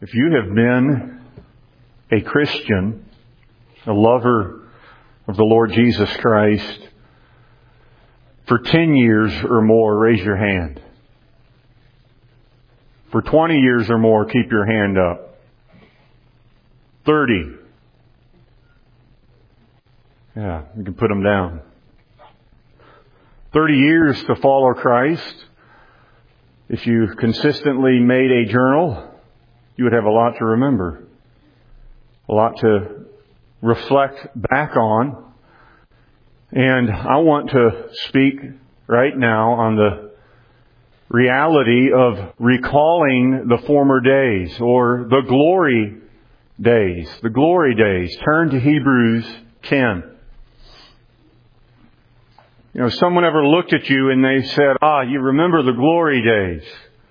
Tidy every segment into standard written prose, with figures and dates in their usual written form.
If you have been a Christian, a lover of the Lord Jesus Christ, for 10 years or more, raise your hand. For 20 years or more, keep your hand up. 30. Yeah, you can put them down. 30 years to follow Christ. If you consistently made a journal, you would have a lot to remember. A lot to reflect back on. And I want to speak right now on the reality of recalling the former days, or the glory days. The glory days. Turn to Hebrews 10. You know, someone ever looked at you and they said, you remember the glory days.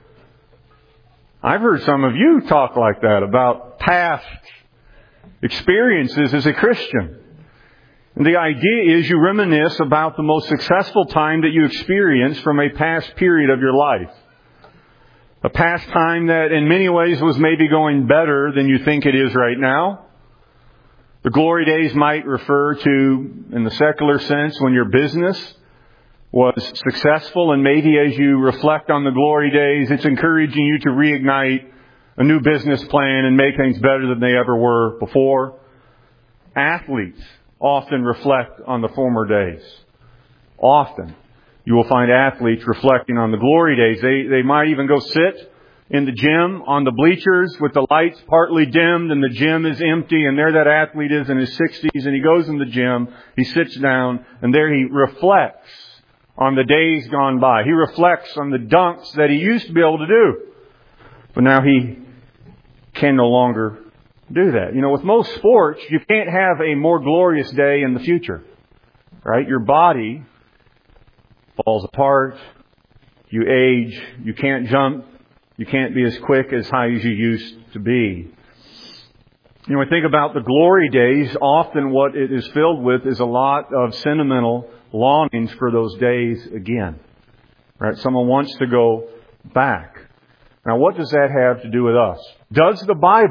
I've heard some of you talk like that about past experiences as a Christian. And the idea is you reminisce about the most successful time that you experienced from a past period of your life. A past time that in many ways was maybe going better than you think it is right now. The glory days might refer to, in the secular sense, when your business was successful, and maybe as you reflect on the glory days, it's encouraging you to reignite a new business plan and make things better than they ever were before. Athletes often reflect on the former days. Often. You will find athletes reflecting on the glory days. They might even go sit in the gym on the bleachers with the lights partly dimmed and the gym is empty, and there that athlete is in his 60s, and he goes in the gym, he sits down, and there he reflects on the days gone by. He reflects on the dunks that he used to be able to do. But now he can no longer do that. You know, with most sports, you can't have a more glorious day in the future. Right? Your body falls apart. You age. You can't jump. You can't be as quick, as high as you used to be. You know, I think about the glory days. Often what it is filled with is a lot of sentimental longings for those days again. Right? Someone wants to go back. Now, what does that have to do with us? Does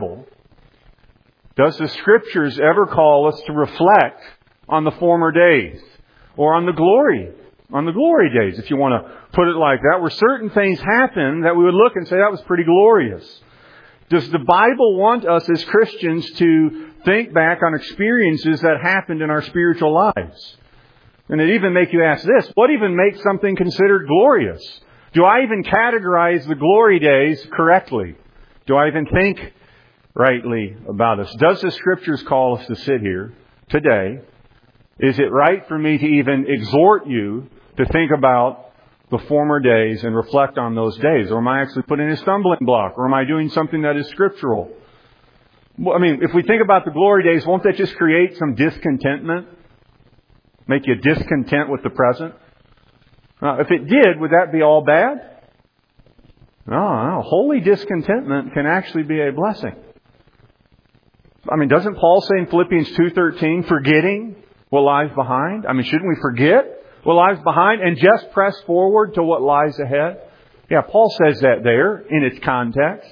the Scriptures ever call us to reflect on the former days? Or on the glory days, if you want to put it like that, where certain things happen that we would look and say, that was pretty glorious. Does the Bible want us as Christians to think back on experiences that happened in our spiritual lives? And it even make you ask this, what even makes something considered glorious? Do I even categorize the glory days correctly? Do I even think rightly about us? Does the Scriptures call us to sit here today? Is it right for me to even exhort you to think about the former days and reflect on those days? Or am I actually putting a stumbling block? Or am I doing something that is scriptural? Well, I mean, if we think about the glory days, won't that just create some discontentment? Make you discontent with the present? If it did, would that be all bad? No. Holy discontentment can actually be a blessing. I mean, doesn't Paul say in Philippians 2:13, forgetting what lies behind? I mean, shouldn't we forget what lies behind and just press forward to what lies ahead? Yeah, Paul says that there in its context.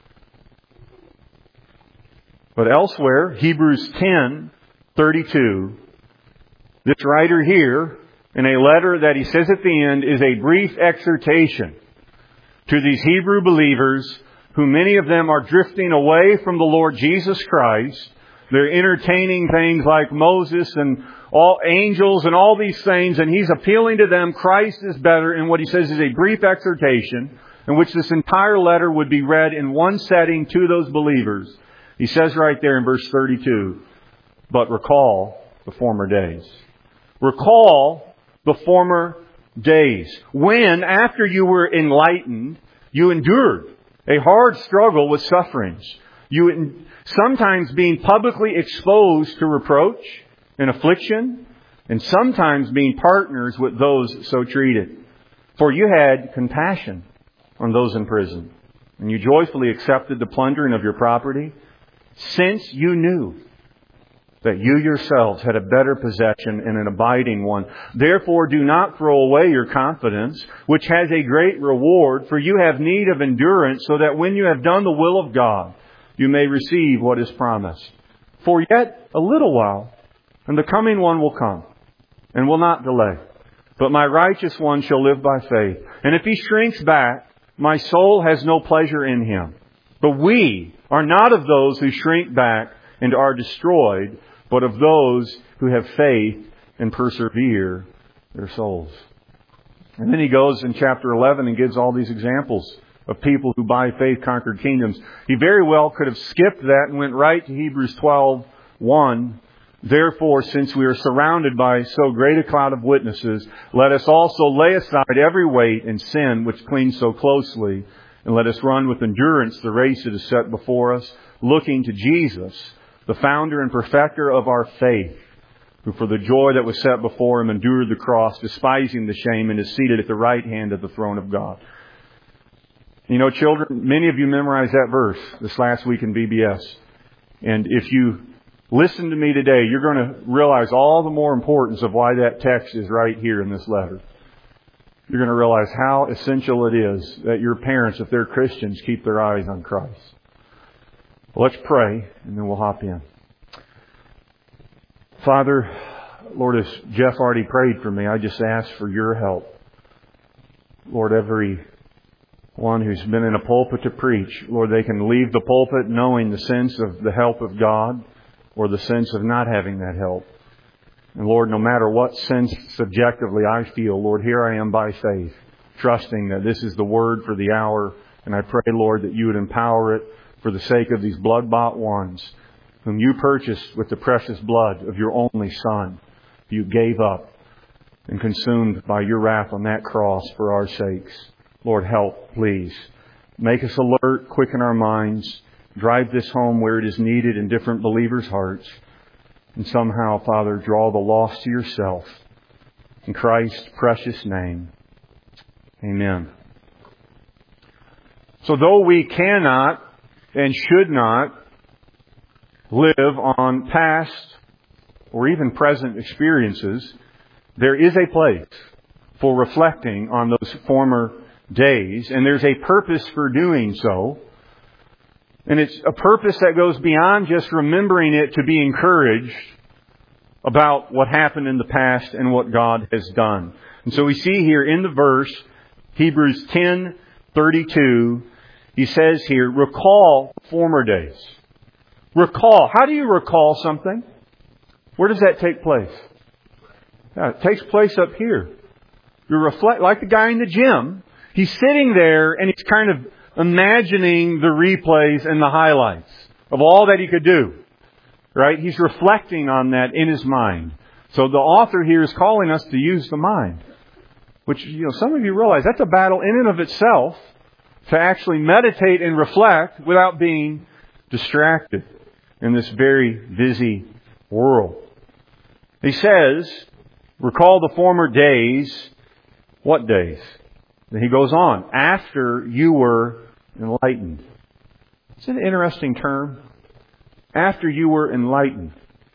But elsewhere, Hebrews 10:32, this writer here, in a letter that he says at the end, is a brief exhortation to these Hebrew believers, who many of them are drifting away from the Lord Jesus Christ. They're entertaining things like Moses and all angels and all these things, and he's appealing to them. Christ is better, and what he says is a brief exhortation in which this entire letter would be read in one setting to those believers. He says right there in verse 32, but recall the former days. Recall the former days, when, after you were enlightened, you endured a hard struggle with sufferings. You sometimes being publicly exposed to reproach and affliction, and sometimes being partners with those so treated. For you had compassion on those in prison, and you joyfully accepted the plundering of your property, since you knew that you yourselves had a better possession and an abiding one. Therefore do not throw away your confidence, which has a great reward, for you have need of endurance, so that when you have done the will of God, you may receive what is promised. For yet a little while, and the coming one will come, and will not delay. But my righteous one shall live by faith. And if he shrinks back, my soul has no pleasure in him. But we are not of those who shrink back and are destroyed, but of those who have faith and persevere their souls. And then he goes in chapter 11 and gives all these examples of people who by faith conquered kingdoms. He very well could have skipped that and went right to Hebrews 12:1. Therefore, since we are surrounded by so great a cloud of witnesses, let us also lay aside every weight and sin which clings so closely, and let us run with endurance the race that is set before us, looking to Jesus, the founder and perfecter of our faith, who for the joy that was set before him endured the cross, despising the shame, and is seated at the right hand of the throne of God. You know, children, many of you memorized that verse this last week in BBS. And if you listen to me today, you're going to realize all the more importance of why that text is right here in this letter. You're going to realize how essential it is that your parents, if they're Christians, keep their eyes on Christ. Well, let's pray, and then we'll hop in. Father, Lord, as Jeff already prayed for me, I just ask for your help. Lord, every one who's been in a pulpit to preach, Lord, they can leave the pulpit knowing the sense of the help of God or the sense of not having that help. And Lord, no matter what sense subjectively I feel, Lord, here I am by faith, trusting that this is the word for the hour. And I pray, Lord, that you would empower it for the sake of these blood-bought ones whom you purchased with the precious blood of your only Son, who you gave up and consumed by your wrath on that cross for our sakes. Lord, help, please. Make us alert, quicken our minds, drive this home where it is needed in different believers' hearts, and somehow, Father, draw the lost to yourself. In Christ's precious name, amen. So though we cannot and should not live on past or even present experiences, there is a place for reflecting on those former days, and there's a purpose for doing so. And it's a purpose that goes beyond just remembering it to be encouraged about what happened in the past and what God has done. And so we see here in the verse, Hebrews 10:32, he says here, recall former days. Recall. How do you recall something? Where does that take place? Yeah, it takes place up here. You reflect, like the guy in the gym. He's sitting there and he's kind of imagining the replays and the highlights of all that he could do. Right? He's reflecting on that in his mind. So the author here is calling us to use the mind. Which, some of you realize that's a battle in and of itself, to actually meditate and reflect without being distracted in this very busy world. He says, recall the former days. What days? Then he goes on, after you were enlightened. It's an interesting term. After you were enlightened.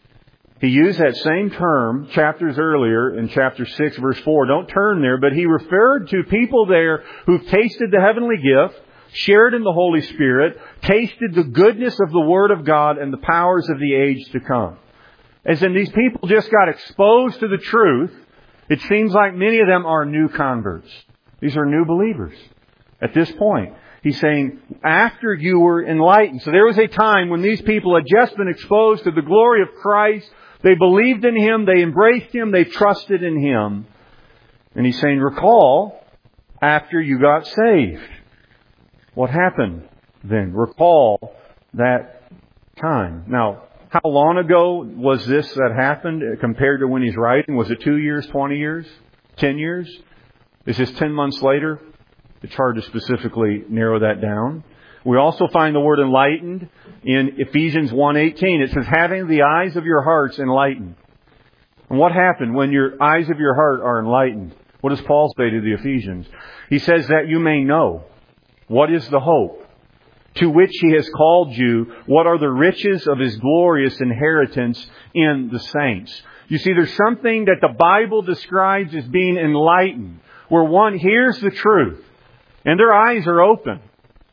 He used that same term chapters earlier in chapter 6, verse 4. Don't turn there, but he referred to people there who've tasted the heavenly gift, shared in the Holy Spirit, tasted the goodness of the Word of God and the powers of the age to come. As in, these people just got exposed to the truth. It seems like many of them are new converts. These are new believers at this point. He's saying, after you were enlightened. So there was a time when these people had just been exposed to the glory of Christ. They believed in Him. They embraced Him. They trusted in Him. And He's saying, recall after you got saved. What happened then? Recall that time. Now, how long ago was this that happened compared to when he's writing? Was it 2 years, 20 years, 10 years? Is this 10 months later? It's hard to specifically narrow that down. We also find the word enlightened in Ephesians 1:18. It says, having the eyes of your hearts enlightened. And what happened when your eyes of your heart are enlightened? What does Paul say to the Ephesians? He says that you may know what is the hope to which He has called you, what are the riches of His glorious inheritance in the saints. You see, there's something that the Bible describes as being enlightened, where one hears the truth and their eyes are open.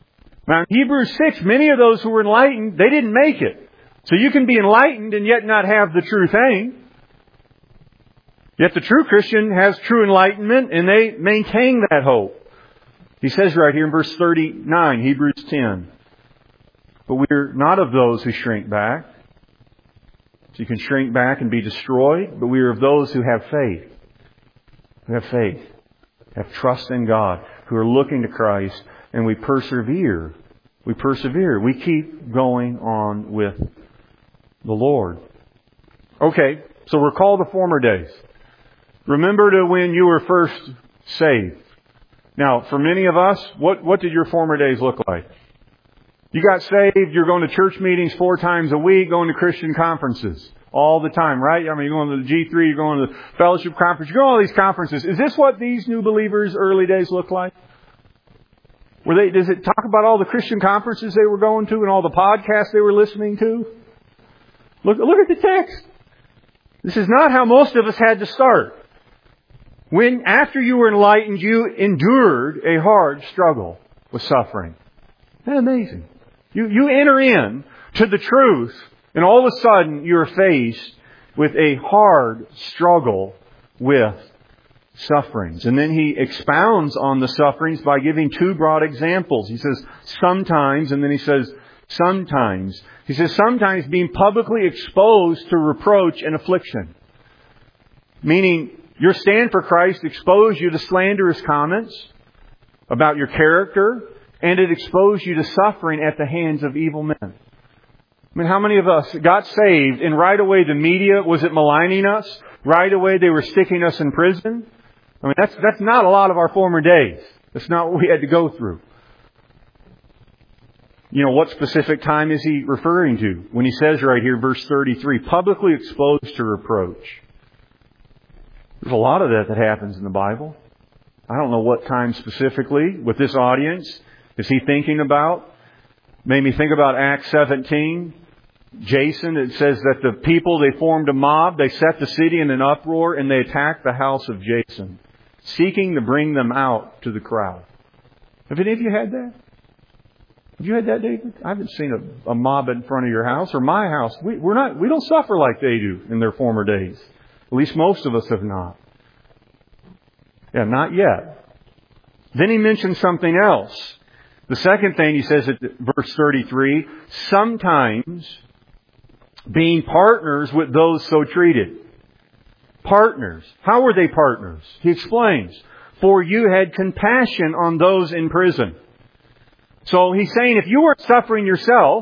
Now, in Hebrews 6, many of those who were enlightened, they didn't make it. So you can be enlightened and yet not have the true thing. Yet the true Christian has true enlightenment and they maintain that hope. He says right here in verse 39, Hebrews 10, but we're not of those who shrink back. So you can shrink back and be destroyed, but we are of those who have faith. Who have faith, have trust in God, who are looking to Christ, and we persevere. We persevere. We keep going on with the Lord. Okay, so recall the former days. Remember to when you were first saved. Now, for many of us, what did your former days look like? You got saved, you're going to church meetings 4 times a week, going to Christian conferences all the time, right? I mean, you're going to the G3, you're going to the fellowship conference, you're going to all these conferences. Is this what these new believers' early days looked like? Does it talk about all the Christian conferences they were going to and all the podcasts they were listening to? Look at the text. This is not how most of us had to start. When, after you were enlightened, you endured a hard struggle with suffering. Isn't that amazing? You enter in to the truth, and all of a sudden you're faced with a hard struggle with sufferings. And then he expounds on the sufferings by giving 2 broad examples. He says, sometimes, and then he says, sometimes. He says, sometimes being publicly exposed to reproach and affliction. Meaning, your stand for Christ exposed you to slanderous comments about your character, and it exposed you to suffering at the hands of evil men. I mean, how many of us got saved and right away the media, was it maligning us? Right away they were sticking us in prison? I mean, that's not a lot of our former days. That's not what we had to go through. You know, what specific time is he referring to? When he says right here, verse 33, publicly exposed to reproach. There's a lot of that happens in the Bible. I don't know what time specifically with this audience is he thinking about. Made me think about Acts 17. Jason, it says that the people, they formed a mob, they set the city in an uproar, and they attacked the house of Jason, seeking to bring them out to the crowd. Have any of you had that? Have you had that, David? I haven't seen a mob in front of your house or my house. We don't suffer like they do in their former days. At least most of us have not. Yeah, not yet. Then he mentions something else. The second thing he says at verse 33, sometimes being partners with those so treated. Partners. How were they partners? He explains. For you had compassion on those in prison. So he's saying if you weren't suffering yourself,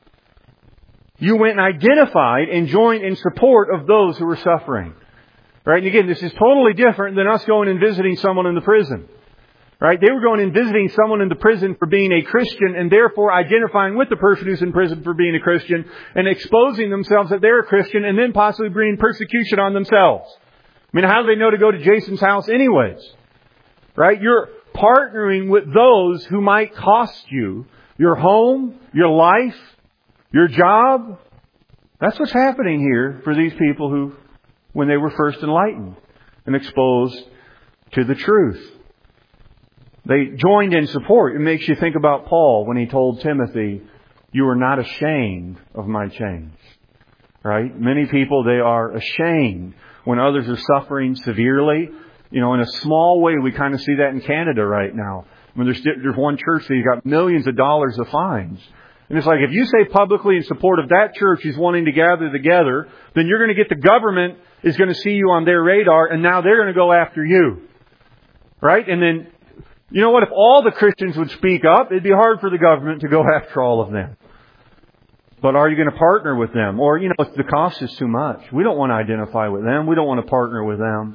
you went and identified and joined in support of those who were suffering. Right? And again, this is totally different than us going and visiting someone in the prison. Right? They were going and visiting someone in the prison for being a Christian and therefore identifying with the person who's in prison for being a Christian and exposing themselves that they're a Christian and then possibly bringing persecution on themselves. I mean, how do they know to go to Jason's house anyways? Right? You're partnering with those who might cost you your home, your life, your job. That's what's happening here for these people who, when they were first enlightened and exposed to the truth. They joined in support. It makes you think about Paul when he told Timothy, you are not ashamed of my chains. Right? Many people, they are ashamed when others are suffering severely. You know, in a small way, we kind of see that in Canada right now. I mean, there's one church that got millions of dollars of fines. And it's like, if you say publicly in support of that church who's wanting to gather together, then you're going to get the government is going to see you on their radar, and now they're going to go after you. Right? And then, you know what? If all the Christians would speak up, it'd be hard for the government to go after all of them. But are you going to partner with them? Or, you know, the cost is too much. We don't want to identify with them. We don't want to partner with them.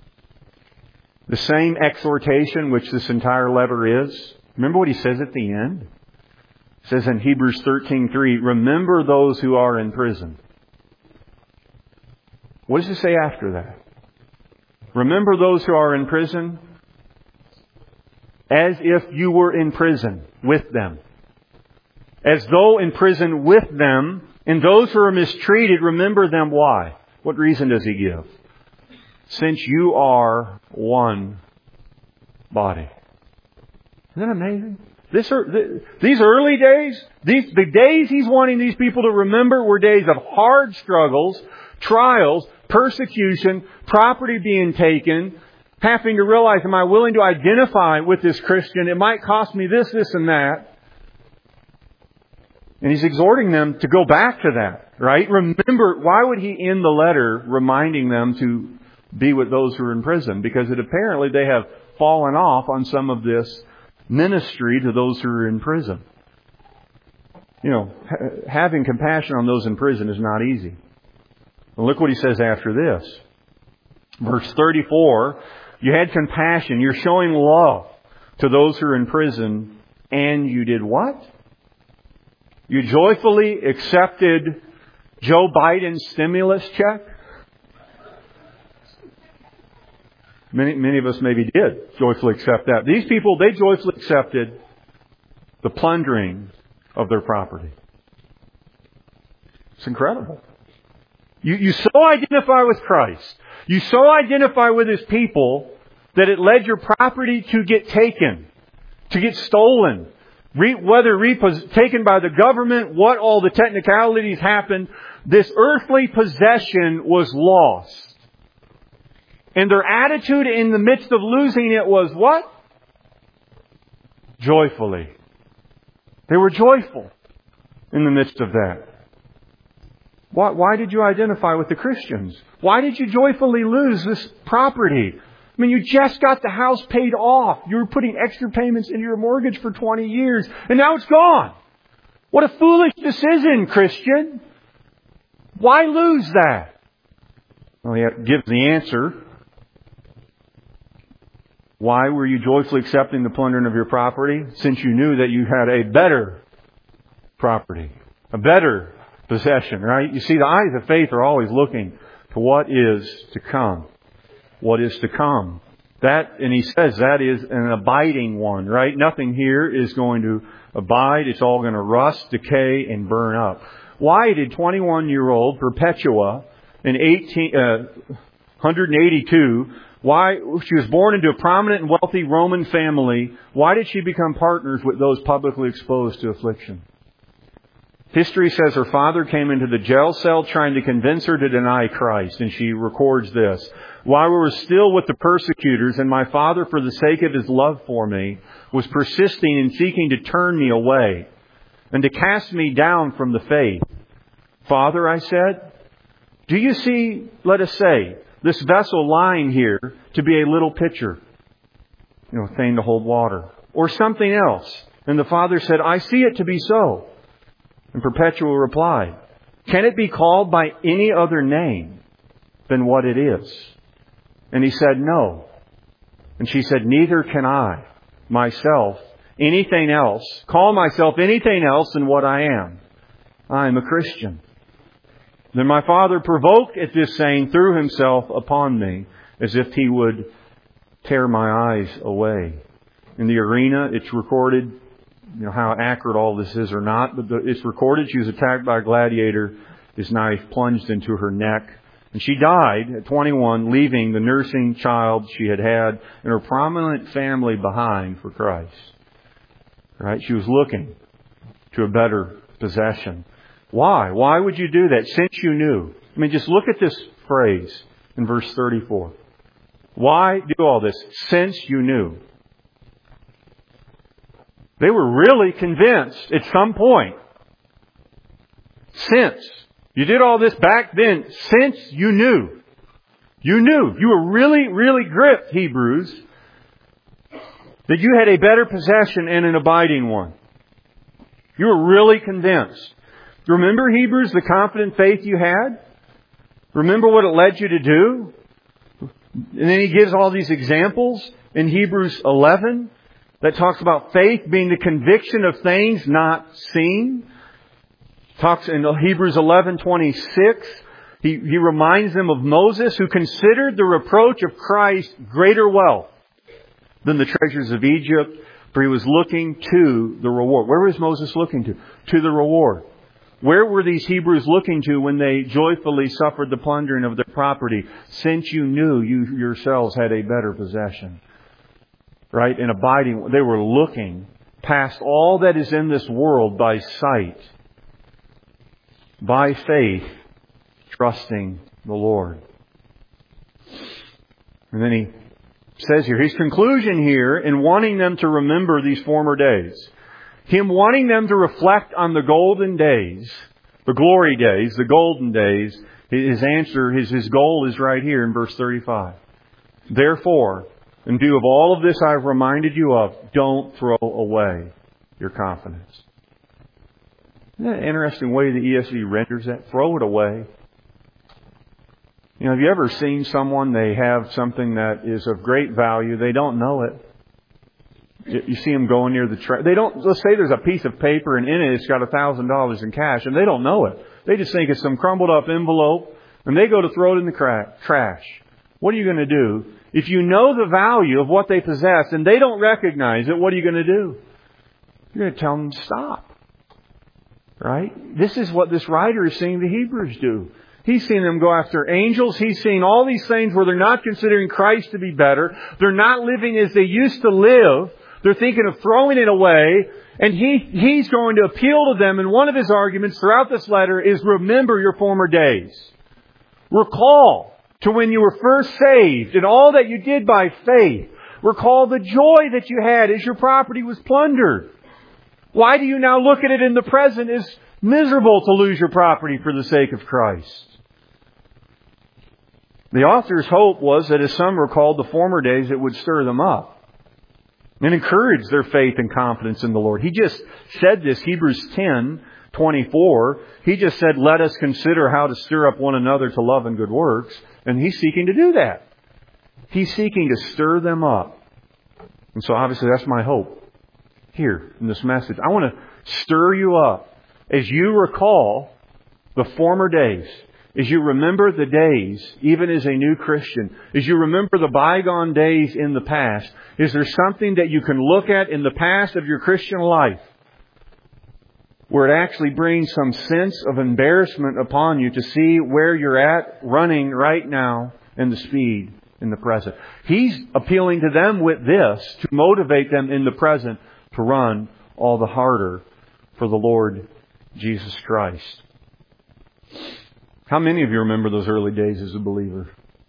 The same exhortation which this entire letter is. Remember what he says at the end? It says in Hebrews 13:3, remember those who are in prison. What does it say after that? Remember those who are in prison as if you were in prison with them. As though in prison with them. And those who are mistreated, remember them. Why? What reason does he give? Since you are one body. Isn't that amazing? These early days, the days He's wanting these people to remember were days of hard struggles, trials, persecution, property being taken, having to realize, am I willing to identify with this Christian? It might cost me this, this, and that. And He's exhorting them to go back to that, right? Remember, why would He end the letter reminding them to be with those who are in prison? Because apparently they have fallen off on some of this ministry to those who are in prison. Having compassion on those in prison is not easy. Well, look what He says after this. Verse 34, you had compassion. You're showing love to those who are in prison. And you did what? You joyfully accepted Joe Biden's stimulus check? Many of us maybe did joyfully accept that. These people, they joyfully accepted the plundering of their property. It's incredible. You so identify with Christ. You so identify with His people that it led your property to get taken, to get stolen. Whether taken by the government, what all the technicalities happened, this earthly possession was lost. And their attitude in the midst of losing it was what? Joyfully. They were joyful in the midst of that. Why did you identify with the Christians? Why did you joyfully lose this property? I mean, you just got the house paid off. You were putting extra payments into your mortgage for 20 years, and now it's gone. What a foolish decision, Christian. Why lose that? Well, He gives the answer. Why were you joyfully accepting the plundering of your property? Since you knew that you had a better property, a better possession, right? You see, the eyes of faith are always looking to what is to come. What is to come. That, and He says that is an abiding one, right? Nothing here is going to abide. It's all going to rust, decay, and burn up. Why did 21-year-old Perpetua in 182, why she was born into a prominent and wealthy Roman family, why did she become partners with those publicly exposed to affliction? History says her father came into the jail cell trying to convince her to deny Christ, and she records this. While we were still with the persecutors, and my father, for the sake of his love for me, was persisting in seeking to turn me away and to cast me down from the faith. Father, I said, do you see, let us say, this vessel lying here to be a little pitcher, a thing to hold water, or something else? And the father said, I see it to be so. And Perpetua replied, can it be called by any other name than what it is? And he said, no. And she said, neither can I myself call myself anything else than what I am. I am a Christian. Then my father, provoked at this saying, threw himself upon me as if he would tear my eyes away. In the arena, it's recorded, how accurate all this is or not, but it's recorded she was attacked by a gladiator. His knife plunged into her neck. And she died at 21, leaving the nursing child she had and her prominent family behind for Christ. Right? She was looking to a better possession. Why? Why would you do that? Since you knew. Just look at this phrase in verse 34. Why do all this? Since you knew. They were really convinced at some point. Since. You did all this back then. Since you knew. You knew. You were really, really gripped, Hebrews, that you had a better possession and an abiding one. You were really convinced. Remember, Hebrews, the confident faith you had? Remember what it led you to do? And then he gives all these examples in Hebrews 11 that talks about faith being the conviction of things not seen. Talks in Hebrews 11:26. He reminds them of Moses, who considered the reproach of Christ greater wealth than the treasures of Egypt, for he was looking to the reward. Where was Moses looking to? To the reward. Where were these Hebrews looking to when they joyfully suffered the plundering of their property? Since you knew you yourselves had a better possession. Right? And abiding. They were looking past all that is in this world by sight, by faith, trusting the Lord. And then he says here, his conclusion here in wanting them to remember these former days, him wanting them to reflect on the golden days, the glory days, the golden days, his answer, his goal is right here in verse 35. Therefore, in view of all of this I've reminded you of, don't throw away your confidence. Isn't that an interesting way the ESV renders that? Throw it away. You know, have you ever seen someone, they have something that is of great value, they don't know it. You see them going near the trash. They don't, let's say there's a piece of paper and in it it's got $1,000 in cash and they don't know it. They just think it's some crumbled up envelope and they go to throw it in the trash. What are you going to do? If you know the value of what they possess and they don't recognize it, what are you going to do? You're going to tell them to stop. Right? This is what this writer is seeing the Hebrews do. He's seen them go after angels. He's seen all these things where they're not considering Christ to be better. They're not living as they used to live. They're thinking of throwing it away. And he's going to appeal to them. And one of his arguments throughout this letter is remember your former days. Recall to when you were first saved and all that you did by faith. Recall the joy that you had as your property was plundered. Why do you now look at it in the present as miserable to lose your property for the sake of Christ? The author's hope was that as some recalled the former days, it would stir them up and encourage their faith and confidence in the Lord. He just said this, Hebrews 10:24. He just said, let us consider how to stir up one another to love and good works. And he's seeking to do that. He's seeking to stir them up. And so obviously that's my hope here in this message. I want to stir you up as you recall the former days. As you remember the days, even as a new Christian, as you remember the bygone days in the past, is there something that you can look at in the past of your Christian life where it actually brings some sense of embarrassment upon you to see where you're at running right now and the speed in the present? He's appealing to them with this to motivate them in the present to run all the harder for the Lord Jesus Christ. How many of you remember those early days as a believer?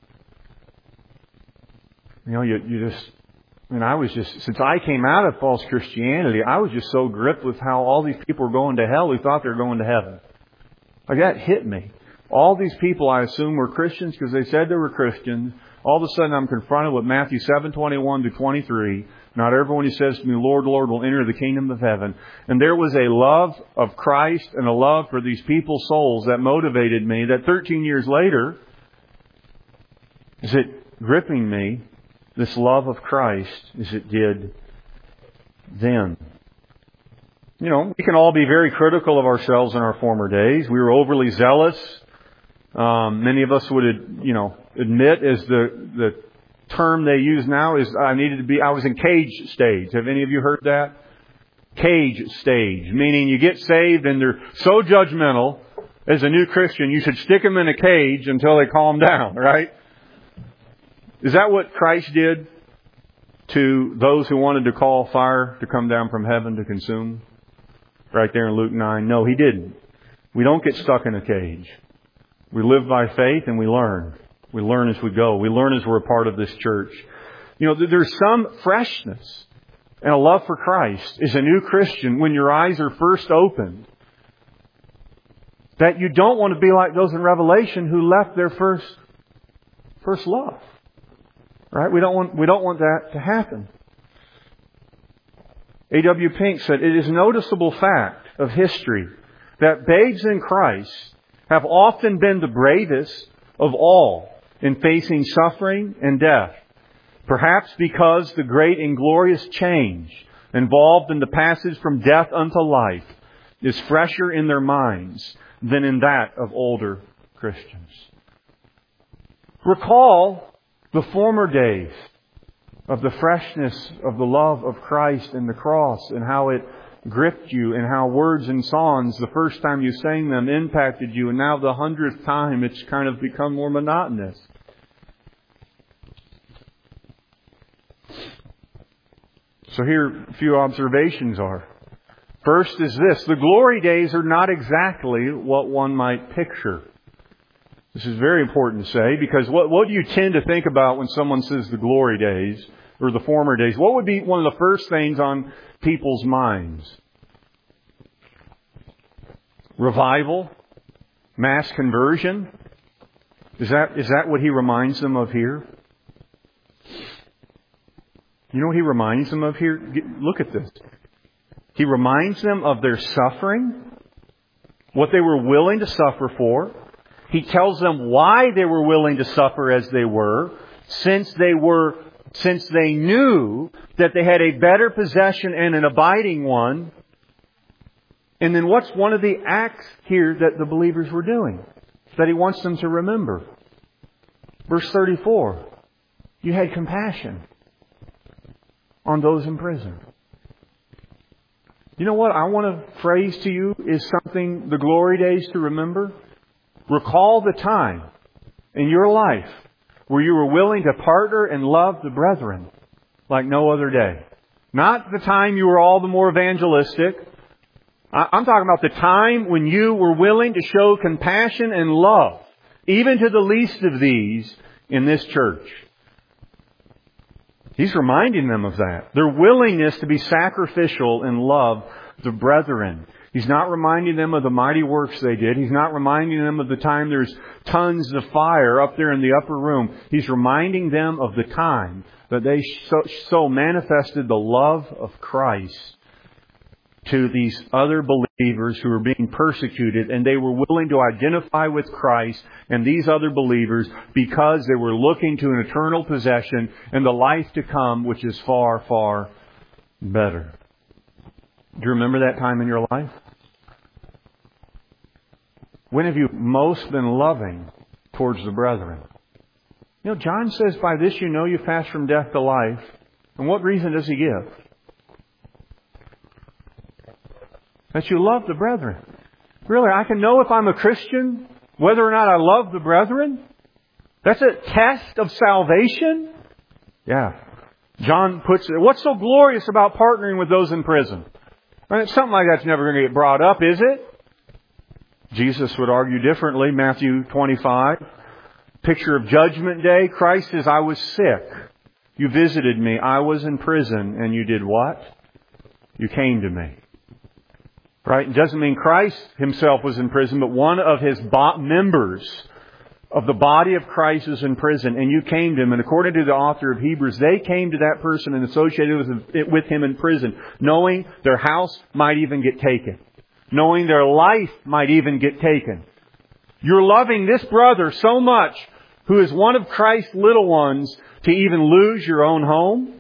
You know, I was just, since I came out of false Christianity, I was just so gripped with how all these people were going to hell who thought they were going to heaven. Like that hit me. All these people I assume were Christians because they said they were Christians. All of a sudden I'm confronted with Matthew 7:21-23. Not everyone who says to me, Lord, Lord, will enter the kingdom of heaven. And there was a love of Christ and a love for these people's souls that motivated me, that 13 years later, is it gripping me, this love of Christ, as it did then. You know, we can all be very critical of ourselves in our former days. We were overly zealous. Many of us would, admit, as the term they use now is, I was in cage stage. Have any of you heard that? Cage stage, meaning you get saved and they're so judgmental. As a new Christian, you should stick them in a cage until they calm down, right? Is that what Christ did to those who wanted to call fire to come down from heaven to consume? Right there in Luke 9. No, He didn't. We don't get stuck in a cage. We live by faith and we learn. We learn as we go. We learn as we're a part of this church. You know, there's some freshness and a love for Christ as a new Christian when your eyes are first opened, that you don't want to be like those in Revelation who left their first love. Right? We don't want that to happen. A.W. Pink said, it is a noticeable fact of history that babes in Christ have often been the bravest of all in facing suffering and death, perhaps because the great and glorious change involved in the passage from death unto life is fresher in their minds than in that of older Christians. Recall the former days of the freshness of the love of Christ and the cross and how it gripped you and how words and songs, the first time you sang them, impacted you, and now the 100th time it's kind of become more monotonous. So here a few observations are. First is this: the glory days are not exactly what one might picture. This is very important to say, because what do you tend to think about when someone says the glory days or the former days? What would be one of the first things on people's minds? Revival? Mass conversion? Is that what he reminds them of here? You know what he reminds them of here? Look at this. He reminds them of their suffering, what they were willing to suffer for. He tells them why they were willing to suffer as they were, since they knew that they had a better possession and an abiding one. And then what's one of the acts here that the believers were doing that he wants them to remember? Verse 34. You had compassion on those in prison. You know what I want to phrase to you is something, the glory days to remember. Recall the time in your life where you were willing to partner and love the brethren like no other day. Not the time you were all the more evangelistic. I'm talking about the time when you were willing to show compassion and love, even to the least of these in this church. He's reminding them of that. Their willingness to be sacrificial and love the brethren. He's not reminding them of the mighty works they did. He's not reminding them of the time there's tons of fire up there in the upper room. He's reminding them of the time that they so manifested the love of Christ to these other believers who were being persecuted, and they were willing to identify with Christ and these other believers because they were looking to an eternal possession and the life to come, which is far, far better. Do you remember that time in your life? When have you most been loving towards the brethren? You know, John says, by this you know you pass from death to life. And what reason does he give? That you love the brethren. Really, I can know if I'm a Christian whether or not I love the brethren? That's a test of salvation? Yeah. John puts it, what's so glorious about partnering with those in prison? Right? Something like that's never going to get brought up, is it? Jesus would argue differently. Matthew 25. Picture of Judgment Day. Christ says, I was sick. You visited me. I was in prison. And you did what? You came to me. Right? It doesn't mean Christ himself was in prison, but one of his members of the body of Christ is in prison, and you came to him. And according to the author of Hebrews, they came to that person and associated with him in prison, knowing their house might even get taken, knowing their life might even get taken. You're loving this brother so much, who is one of Christ's little ones, to even lose your own home?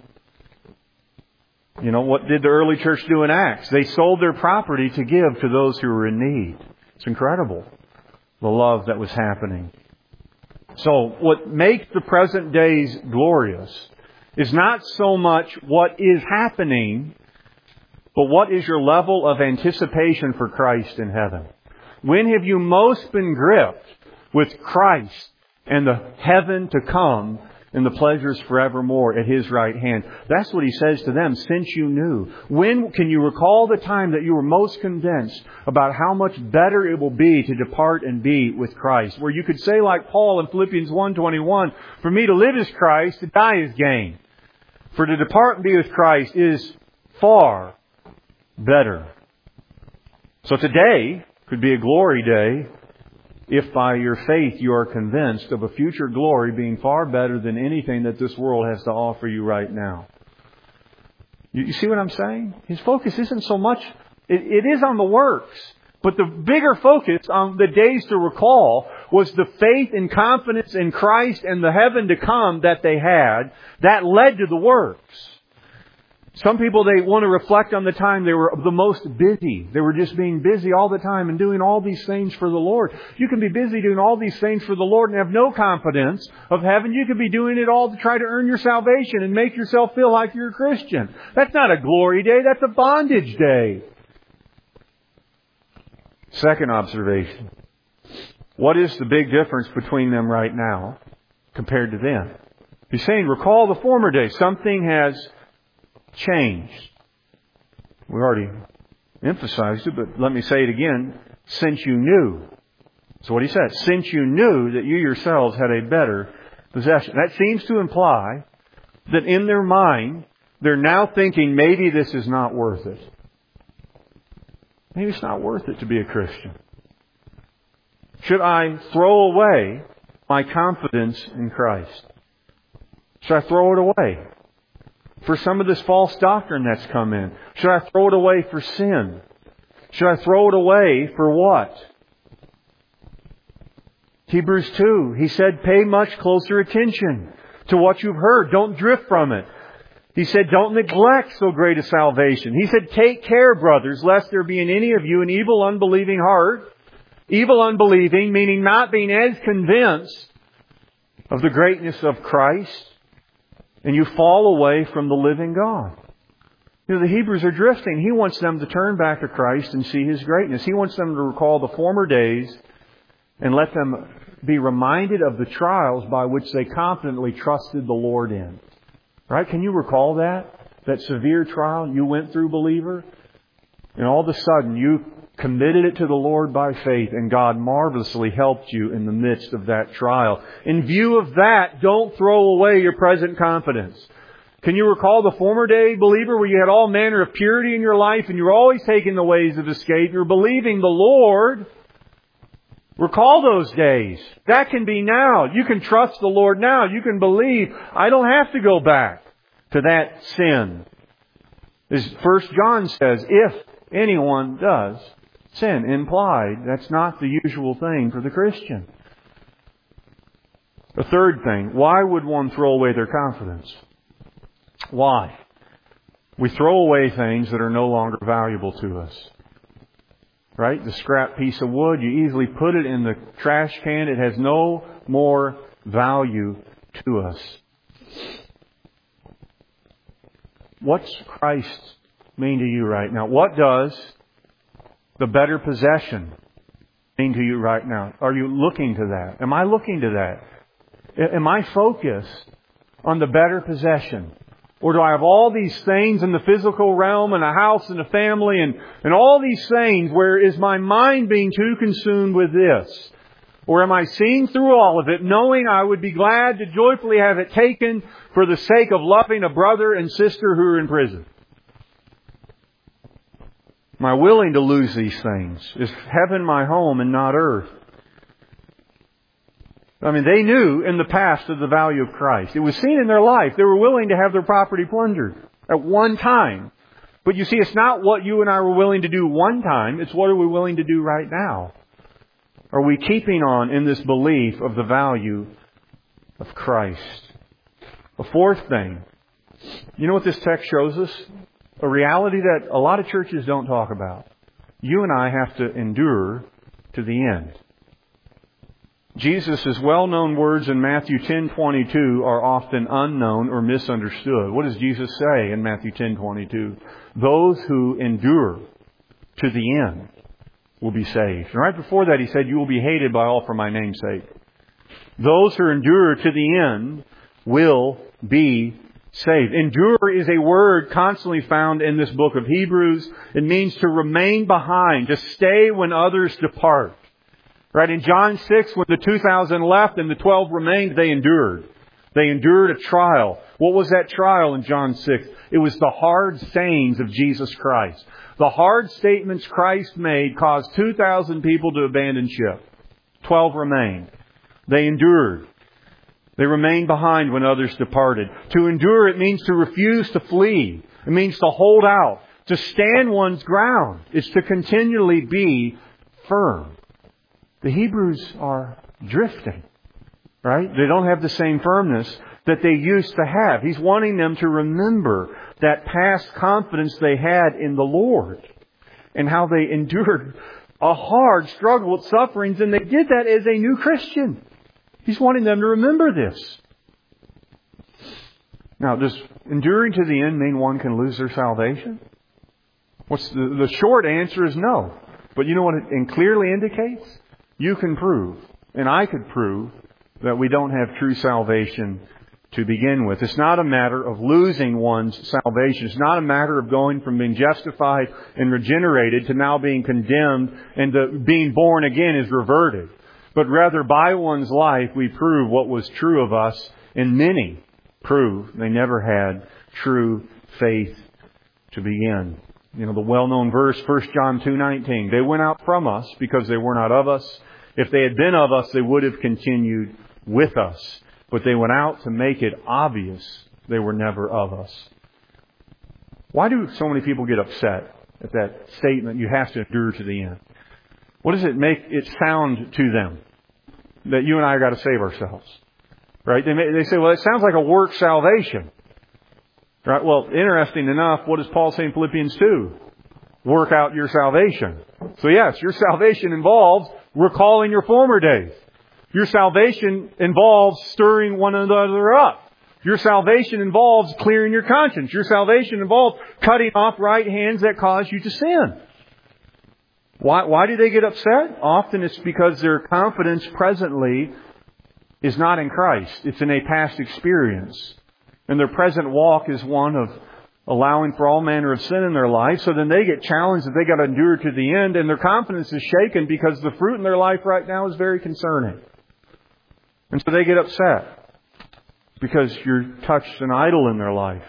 You know, what did the early church do in Acts? They sold their property to give to those who were in need. It's incredible, the love that was happening. So what makes the present days glorious is not so much what is happening, but what is your level of anticipation for Christ in heaven. When have you most been gripped with Christ and the heaven to come and the pleasures forevermore at His right hand? That's what He says to them, since you knew. When can you recall the time that you were most convinced about how much better it will be to depart and be with Christ? Where you could say like Paul in Philippians 1:21, for me to live is Christ, to die is gain. For to depart and be with Christ is far better. So today could be a glory day, if by your faith you are convinced of a future glory being far better than anything that this world has to offer you right now. You see what I'm saying? His focus isn't so much, it is on the works. But the bigger focus on the days to recall was the faith and confidence in Christ and the heaven to come that they had. That led to the works. Some people, they want to reflect on the time they were the most busy. They were just being busy all the time and doing all these things for the Lord. You can be busy doing all these things for the Lord and have no confidence of heaven. You could be doing it all to try to earn your salvation and make yourself feel like you're a Christian. That's not a glory day. That's a bondage day. Second observation. What is the big difference between them right now compared to then? He's saying, recall the former days. Something has changed. We already emphasized it, but let me say it again. Since you knew. That's what he said. Since you knew that you yourselves had a better possession. That seems to imply that in their mind, they're now thinking, maybe this is not worth it. Maybe it's not worth it to be a Christian. Should I throw away my confidence in Christ? Should I throw it away for some of this false doctrine that's come in? Should I throw it away for sin? Should I throw it away for what? Hebrews 2, he said, pay much closer attention to what you've heard. Don't drift from it. He said, don't neglect so great a salvation. He said, take care, brothers, lest there be in any of you an evil, unbelieving heart. Evil, unbelieving, meaning not being as convinced of the greatness of Christ, and you fall away from the living God. You know, the Hebrews are drifting. He wants them to turn back to Christ and see His greatness. He wants them to recall the former days and let them be reminded of the trials by which they confidently trusted the Lord in. Right? Can you recall that? That severe trial you went through, believer? And all of a sudden you committed it to the Lord by faith, and God marvelously helped you in the midst of that trial. In view of that, don't throw away your present confidence. Can you recall the former day, believer, where you had all manner of purity in your life and you were always taking the ways of escape? You're believing the Lord. Recall those days. That can be now. You can trust the Lord now. You can believe. I don't have to go back to that sin. As 1 John says, if anyone does sin, implied, that's not the usual thing for the Christian. The third thing, why would one throw away their confidence? Why? We throw away things that are no longer valuable to us. Right? The scrap piece of wood, you easily put it in the trash can. It has no more value to us. What's Christ mean to you right now? What does the better possession mean to you right now? Are you looking to that? Am I looking to that? Am I focused on the better possession? Or do I have all these things in the physical realm and a house and a family and all these things where is my mind being too consumed with this? Or am I seeing through all of it, knowing I would be glad to joyfully have it taken for the sake of loving a brother and sister who are in prison? Am I willing to lose these things? Is heaven my home and not earth? I mean, they knew in the past of the value of Christ. It was seen in their life. They were willing to have their property plundered at one time. But you see, it's not what you and I were willing to do one time. It's what are we willing to do right now? Are we keeping on in this belief of the value of Christ? A fourth thing. You know what this text shows us? A reality that a lot of churches don't talk about. You and I have to endure to the end. Jesus' well-known words in Matthew 10:22 are often unknown or misunderstood. What does Jesus say in Matthew 10:22? Those who endure to the end will be saved. And right before that, He said, you will be hated by all for my name's sake. Those who endure to the end will be saved. Endure is a word constantly found in this book of Hebrews. It means to remain behind, to stay when others depart. Right, in John 6, when the 2,000 left and the 12 remained, they endured. They endured a trial. What was that trial in John 6? It was the hard sayings of Jesus Christ. The hard statements Christ made caused 2,000 people to abandon ship. 12 remained. They endured. They remained behind when others departed. To endure, it means to refuse to flee. It means to hold out. To stand one's ground. It's to continually be firm. The Hebrews are drifting, right? They don't have the same firmness that they used to have. He's wanting them to remember that past confidence they had in the Lord and how they endured a hard struggle with sufferings, and they did that as a new Christian. He's wanting them to remember this. Now, does enduring to the end mean one can lose their salvation? What's the short answer is no. But you know what it clearly indicates? You can prove, and I could prove, that we don't have true salvation to begin with. It's not a matter of losing one's salvation. It's not a matter of going from being justified and regenerated to now being condemned, and the being born again is reverted. But rather, by one's life, we prove what was true of us, and many prove they never had true faith to begin. You know, the well-known verse, 1 John 2:19, they went out from us because they were not of us. If they had been of us, they would have continued with us. But they went out to make it obvious they were never of us. Why do so many people get upset at that statement, you have to endure to the end? What does it make it sound to them? That you and I got to save ourselves. Right? They say, well, it sounds like a work salvation. Right? Well, interesting enough, what does Paul say in Philippians 2? Work out your salvation. So yes, your salvation involves recalling your former days. Your salvation involves stirring one another up. Your salvation involves clearing your conscience. Your salvation involves cutting off right hands that cause you to sin. Why do they get upset? Often it's because their confidence presently is not in Christ. It's in a past experience. And their present walk is one of allowing for all manner of sin in their life. So then they get challenged that they got to endure to the end. And their confidence is shaken because the fruit in their life right now is very concerning. And so they get upset because you're touched an idol in their life.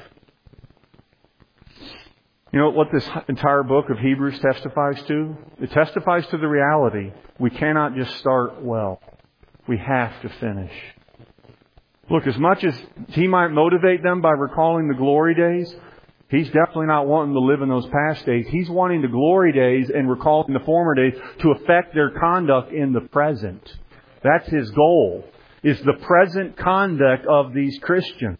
You know what this entire book of Hebrews testifies to? It testifies to the reality we cannot just start well. We have to finish. Look, as much as he might motivate them by recalling the glory days, he's definitely not wanting to live in those past days. He's wanting the glory days and recalling the former days to affect their conduct in the present. That's his goal, is the present conduct of these Christians.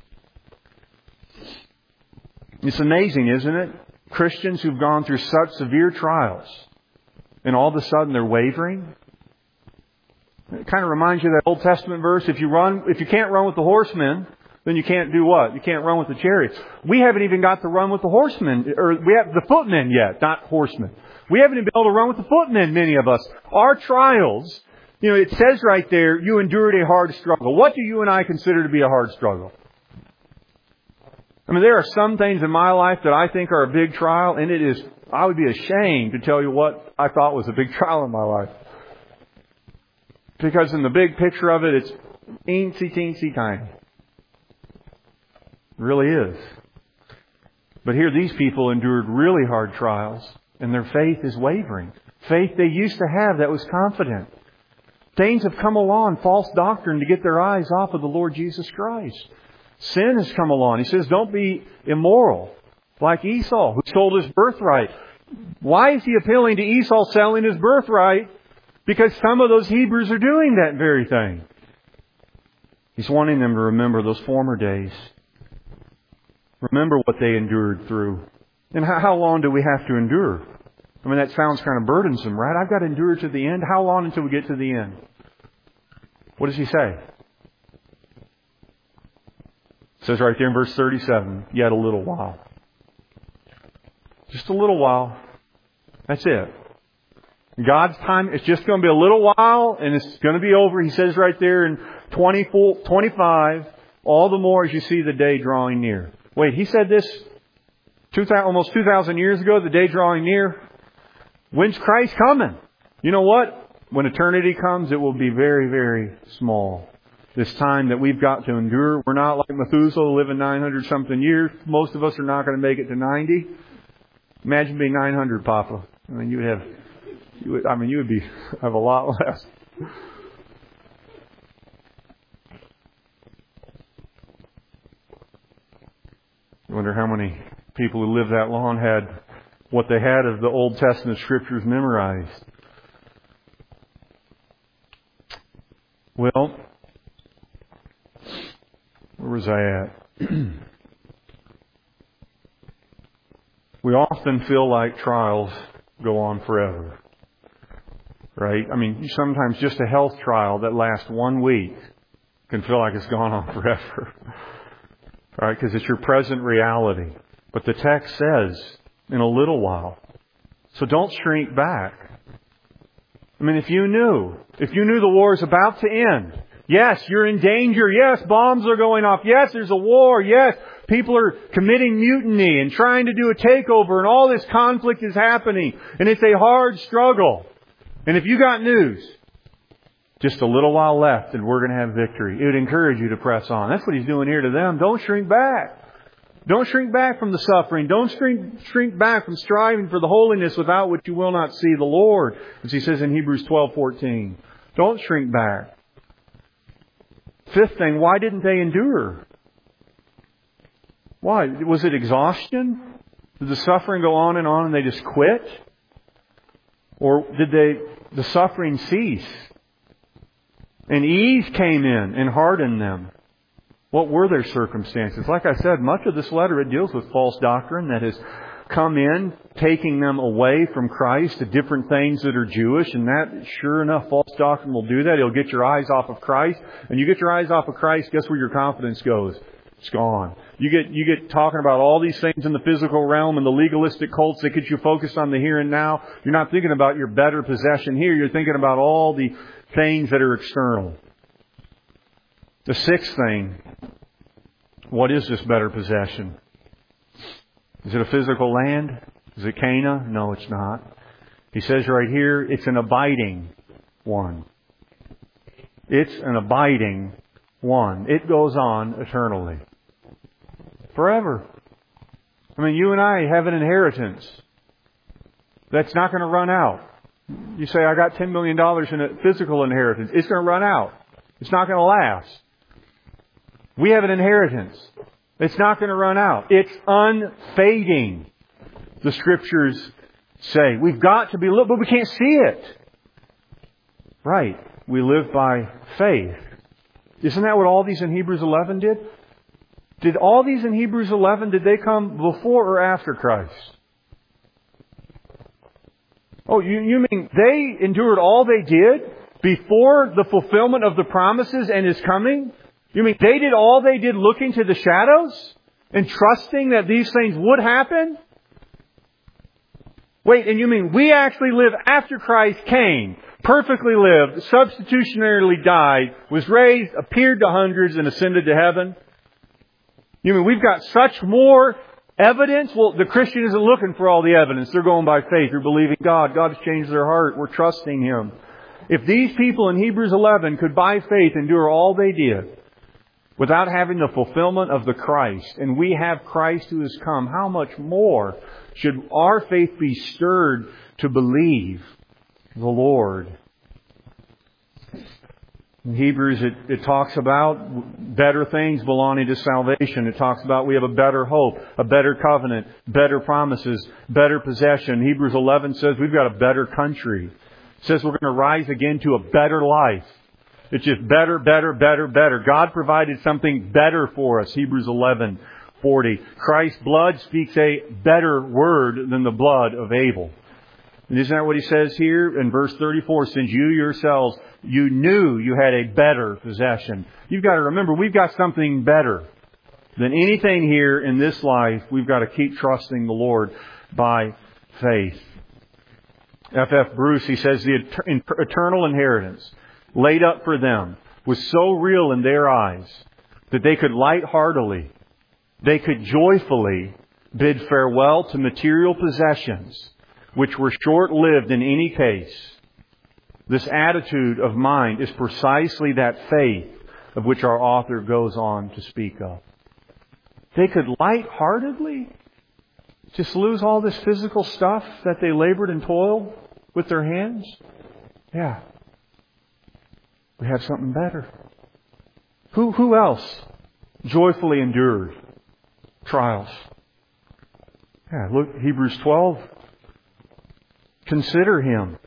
It's amazing, isn't it? Christians who've gone through such severe trials, and all of a sudden they're wavering. It kind of reminds you of that Old Testament verse, if you can't run with the horsemen, then you can't do what? You can't run with the chariots. We haven't even got to run with the horsemen, or we have the footmen yet, not horsemen. We haven't even been able to run with the footmen, many of us. Our trials, you know, it says right there, you endured a hard struggle. What do you and I consider to be a hard struggle? I mean, there are some things in my life that I think are a big trial, and I would be ashamed to tell you what I thought was a big trial in my life. Because in the big picture of it, it's teensy tiny. It really is. But here these people endured really hard trials, and their faith is wavering. Faith they used to have that was confident. Things have come along, false doctrine, to get their eyes off of the Lord Jesus Christ. Sin has come along. He says, don't be immoral like Esau, who sold his birthright. Why is he appealing to Esau selling his birthright? Because some of those Hebrews are doing that very thing. He's wanting them to remember those former days. Remember what they endured through. And how long do we have to endure? I mean, that sounds kind of burdensome, right? I've got to endure to the end. How long until we get to the end? What does he say? It says right there in verse 37, yet a little while. Just a little while. That's it. God's time, it's just going to be a little while and it's going to be over. He says right there in 25, all the more as you see the day drawing near. Wait, he said this almost 2,000 years ago, the day drawing near. When's Christ coming? You know what? When eternity comes, it will be very, very small. This time that we've got to endure. We're not like Methuselah living 900 something years. Most of us are not going to make it to 90. Imagine being 900, Papa. I mean, you would have a lot less. I wonder how many people who lived that long had what they had of the Old Testament scriptures memorized. Well, where was I at? We often feel like trials go on forever. Right? I mean, sometimes just a health trial that lasts 1 week can feel like it's gone on forever. Right? Because it's your present reality. But the text says, in a little while. So don't shrink back. I mean, if you knew the war is about to end, Yes, you're in danger. Yes, bombs are going off. Yes, there's a war. Yes, people are committing mutiny and trying to do a takeover, and all this conflict is happening. And it's a hard struggle. And if you got news, just a little while left and we're going to have victory, it would encourage you to press on. That's what He's doing here to them. Don't shrink back. Don't shrink back from the suffering. Don't shrink back from striving for the holiness without which you will not see the Lord. As He says in Hebrews 12:14. Don't shrink back. Fifth thing, why didn't they endure? Why? Was it exhaustion? Did the suffering go on and they just quit? Or did the suffering cease? And ease came in and hardened them. What were their circumstances? Like I said, much of this letter, it deals with false doctrine that has come in, taking them away from Christ to different things that are Jewish. And that, sure enough, false doctrine will do that. It'll get your eyes off of Christ. And you get your eyes off of Christ, guess where your confidence goes? It's gone. You get talking about all these things in the physical realm and the legalistic cults that get you focused on the here and now. You're not thinking about your better possession here. You're thinking about all the things that are external. The sixth thing, what is this better possession? Is it a physical land? Is it Canaan? No, it's not. He says right here, it's an abiding one. It's an abiding one. It goes on eternally. Forever. I mean, you and I have an inheritance that's not going to run out. You say, I got $10 million in a physical inheritance. It's going to run out. It's not going to last. We have an inheritance. It's not going to run out. It's unfading. The Scriptures say. We've got to be, but we can't see it. Right. We live by faith. Isn't that what all these in Hebrews 11 did? Did all these in Hebrews 11, did they come before or after Christ? Oh, you mean they endured all they did before the fulfillment of the promises and His coming? You mean they did all they did looking to the shadows and trusting that these things would happen? Wait, and you mean we actually live after Christ came, perfectly lived, substitutionarily died, was raised, appeared to hundreds, and ascended to heaven? You mean we've got such more evidence? Well, the Christian isn't looking for all the evidence. They're going by faith. They're believing God. God has changed their heart. We're trusting Him. If these people in Hebrews 11 could by faith endure all they did without having the fulfillment of the Christ, and we have Christ who has come, how much more should our faith be stirred to believe the Lord? In Hebrews, it talks about better things belonging to salvation. It talks about we have a better hope, a better covenant, better promises, better possession. Hebrews 11 says we've got a better country. It says we're going to rise again to a better life. It's just better, better, better, better. God provided something better for us. Hebrews 11:40. Christ's blood speaks a better word than the blood of Abel. And isn't that what He says here in verse 34? Since you yourselves, you knew you had a better possession. You've got to remember, we've got something better than anything here in this life. We've got to keep trusting the Lord by faith. F.F. Bruce, he says, the eternal inheritance laid up for them was so real in their eyes that they could lightheartedly, they could joyfully bid farewell to material possessions which were short-lived in any case. This attitude of mind is precisely that faith of which our author goes on to speak of. They could lightheartedly just lose all this physical stuff that they labored and toiled with their hands. Yeah. We have something better. Who else joyfully endured trials? Yeah, look, Hebrews 12. Consider Him.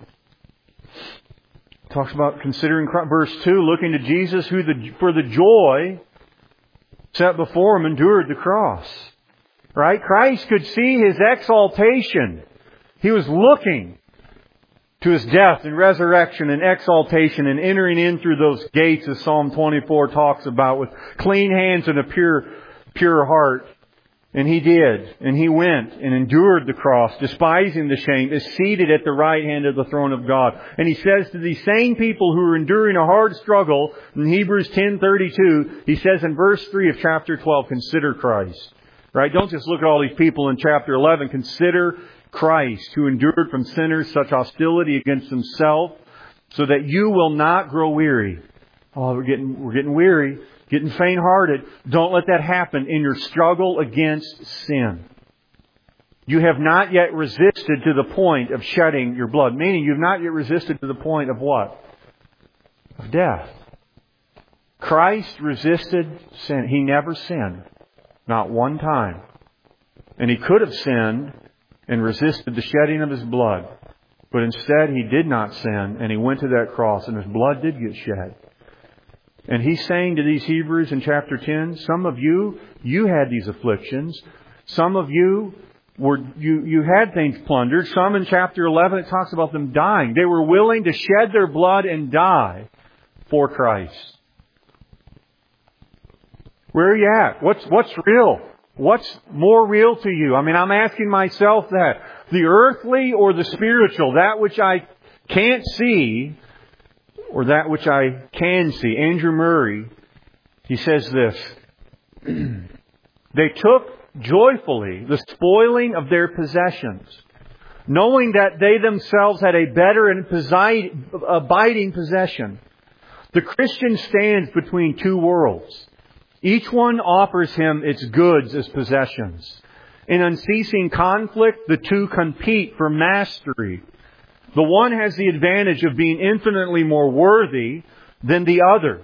Talks about considering Christ. Verse 2, looking to Jesus who for the joy set before Him endured the cross. Right? Christ could see His exaltation. He was looking to His death and resurrection and exaltation and entering in through those gates, as Psalm 24 talks about, with clean hands and a pure heart. And He did. And He went and endured the cross, despising the shame, is seated at the right hand of the throne of God. And He says to these same people who are enduring a hard struggle, in Hebrews 10:32, He says in verse 3 of chapter 12, consider Christ. Right? Don't just look at all these people in chapter 11. Consider Christ, who endured from sinners such hostility against Himself, so that you will not grow weary. Oh, we're getting weary. Getting faint-hearted. Don't let that happen in your struggle against sin. You have not yet resisted to the point of shedding your blood. Meaning you've not yet resisted to the point of what? Of death. Christ resisted sin. He never sinned. Not one time. And He could have sinned and resisted the shedding of His blood. But instead He did not sin, and He went to that cross, and His blood did get shed. And He's saying to these Hebrews in chapter 10, some of you had these afflictions. Some of you you had things plundered. Some in chapter 11 it talks about them dying. They were willing to shed their blood and die for Christ. Where are you at? What's real? What's more real to you? I mean, I'm asking myself that. The earthly or the spiritual? That which I can't see, or that which I can see. Andrew Murray, he says this. They took joyfully the spoiling of their possessions, knowing that they themselves had a better and abiding possession. The Christian stands between two worlds. Each one offers him its goods as possessions. In unceasing conflict, the two compete for mastery. The one has the advantage of being infinitely more worthy than the other,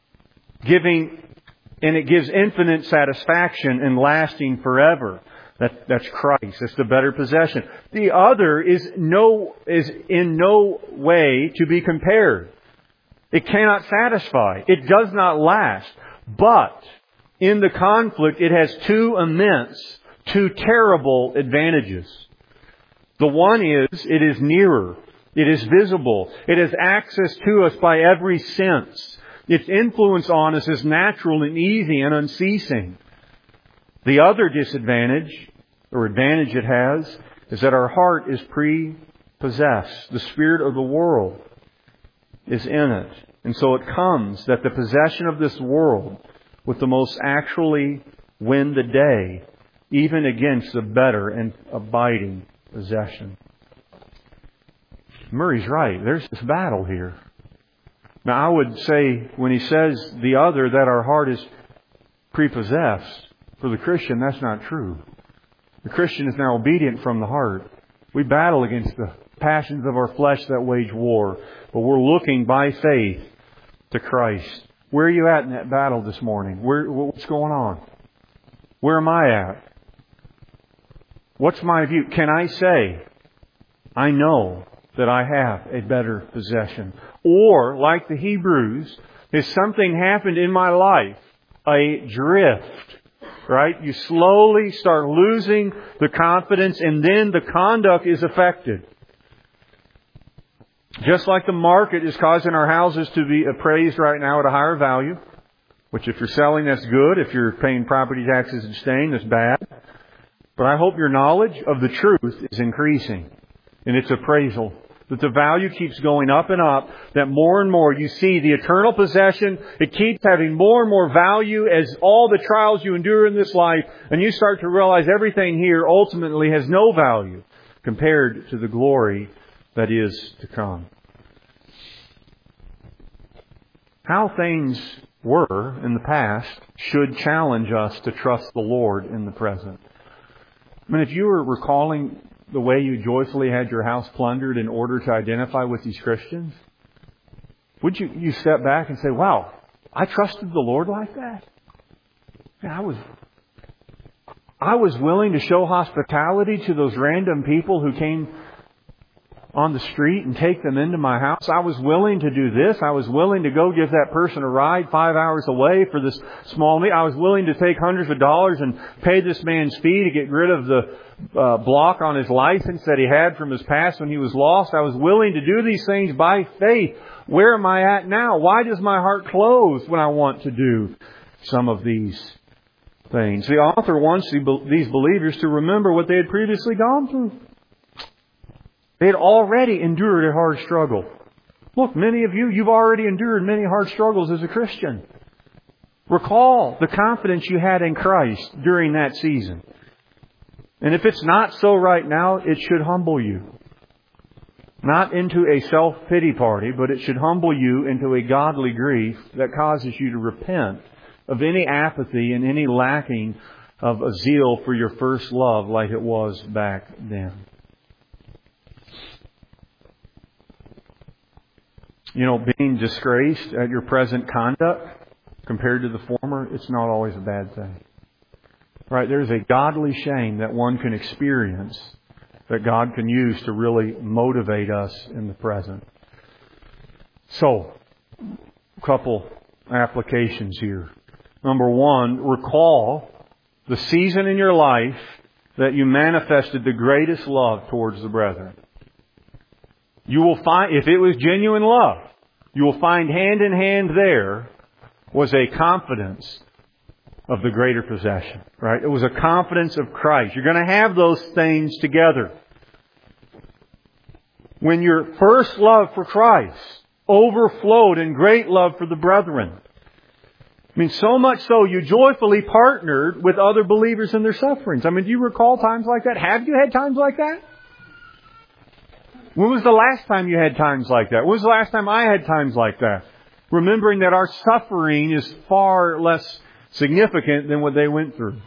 and it gives infinite satisfaction and lasting forever. That's Christ. It's the better possession. The other is in no way to be compared. It cannot satisfy. It does not last. But in the conflict, it has two terrible advantages. The one is, it is nearer. It is visible. It has access to us by every sense. Its influence on us is natural and easy and unceasing. The other disadvantage, or advantage it has, is that our heart is prepossessed. The spirit of the world is in it. And so it comes that the possession of this world would the most actually win the day, even against the better and abiding possession. Murray's right. There's this battle here. Now I would say when he says the other, that our heart is prepossessed, for the Christian that's not true. The Christian is now obedient from the heart. We battle against the passions of our flesh that wage war, but we're looking by faith to Christ. Where are you at in that battle this morning? What's going on? Where am I at? What's my view? Can I say, I know that I have a better possession? Or, like the Hebrews, has something happened in my life? A drift. Right? You slowly start losing the confidence, and then the conduct is affected. Just like the market is causing our houses to be appraised right now at a higher value, which if you're selling, that's good. If you're paying property taxes and staying, that's bad. But I hope your knowledge of the truth is increasing in its appraisal. That the value keeps going up and up. That more and more you see the eternal possession. It keeps having more and more value as all the trials you endure in this life. And you start to realize everything here ultimately has no value compared to the glory that is to come. How things were in the past should challenge us to trust the Lord in the present. I mean, if you were recalling the way you joyfully had your house plundered in order to identify with these Christians, would you step back and say, wow, I trusted the Lord like that? I was willing to show hospitality to those random people who came on the street and take them into my house. I was willing to do this. I was willing to go give that person a ride 5 hours away for this small meal. I was willing to take hundreds of dollars and pay this man's fee to get rid of the block on his license that he had from his past when he was lost. I was willing to do these things by faith. Where am I at now? Why does my heart close when I want to do some of these things. The author wants these believers to remember what they had previously gone through. They had already endured a hard struggle. Look, many of you've already endured many hard struggles as a Christian. Recall the confidence you had in Christ during that season. And if it's not so right now, it should humble you. Not into a self-pity party, but it should humble you into a godly grief that causes you to repent of any apathy and any lacking of a zeal for your first love like it was back then. Being disgraced at your present conduct compared to the former, it's not always a bad thing. Right? There's a godly shame that one can experience that God can use to really motivate us in the present. So, a couple applications here. Number one, recall the season in your life that you manifested the greatest love towards the brethren. You will find, if it was genuine love, you will find hand in hand there was a confidence of the greater possession. Right? It was a confidence of Christ. You're going to have those things together. When your first love for Christ overflowed in great love for the brethren. So much so you joyfully partnered with other believers in their sufferings. Do you recall times like that? Have you had times like that? When was the last time you had times like that? When was the last time I had times like that? Remembering that our suffering is far less significant than what they went through.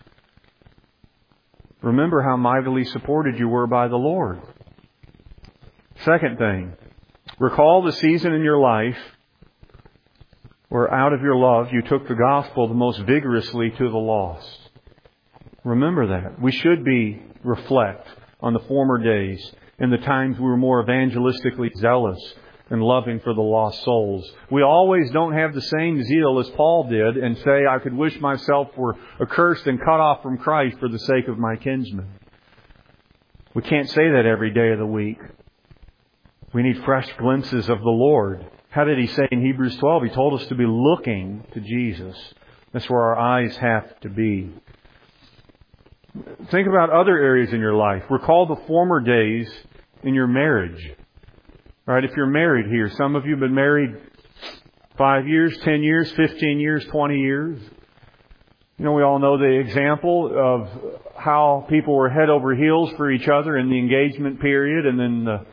Remember how mightily supported you were by the Lord. Second thing, recall the season in your life where out of your love you took the gospel the most vigorously to the lost. Remember that. We should reflect on the former days and the times we were more evangelistically zealous and loving for the lost souls. We always don't have the same zeal as Paul did and say, I could wish myself were accursed and cut off from Christ for the sake of my kinsmen. We can't say that every day of the week. We need fresh glimpses of the Lord. How did He say in Hebrews 12? He told us to be looking to Jesus. That's where our eyes have to be. Think about other areas in your life. Recall the former days in your marriage. Right? If you're married here, some of you have been married 5 years, 10 years, 15 years, 20 years. We all know the example of how people were head over heels for each other in the engagement period and then the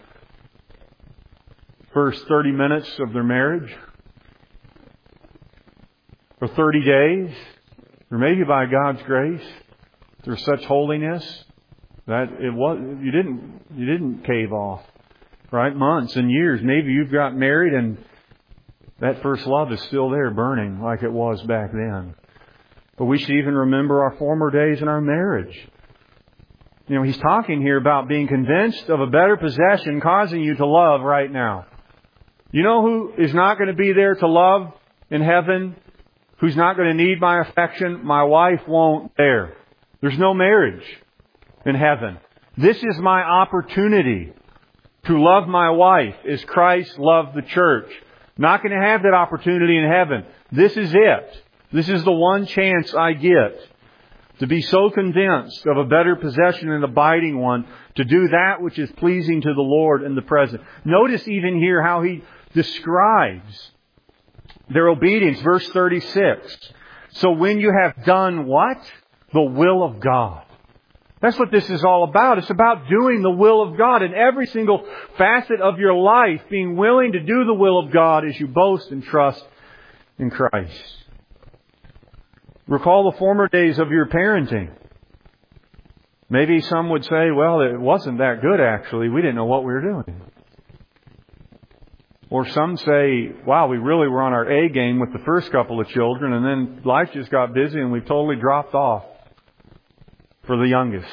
first 30 minutes of their marriage. For 30 days, or maybe by God's grace, through such holiness that you didn't cave off. Right? Months and years. Maybe you've got married and that first love is still there burning like it was back then. But we should even remember our former days in our marriage. He's talking here about being convinced of a better possession causing you to love right now. You know who is not going to be there to love in heaven? Who's not going to need my affection? My wife won't there. There's no marriage in heaven. This is my opportunity to love my wife as Christ loved the church. Not going to have that opportunity in heaven. This is it. This is the one chance I get to be so convinced of a better possession and abiding one, to do that which is pleasing to the Lord in the present. Notice even here how He describes their obedience. Verse 36. So when you have done what? The will of God. That's what this is all about. It's about doing the will of God in every single facet of your life, being willing to do the will of God as you boast and trust in Christ. Recall the former days of your parenting. Maybe some would say, well, it wasn't that good actually. We didn't know what we were doing. Or some say, wow, we really were on our A game with the first couple of children and then life just got busy and we totally dropped off for the youngest.